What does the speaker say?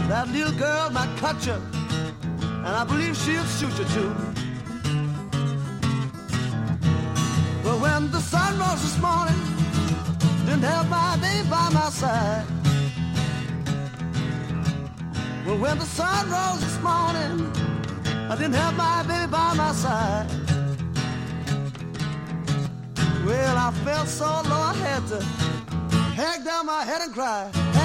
That little girl might cut you, and I believe she'll shoot you too. But when the sun rose this morning, didn't have my baby by my side. Well, when the sun rose this morning, I didn't have my baby by my side. Well, I felt so low I had to hang down my head and cry.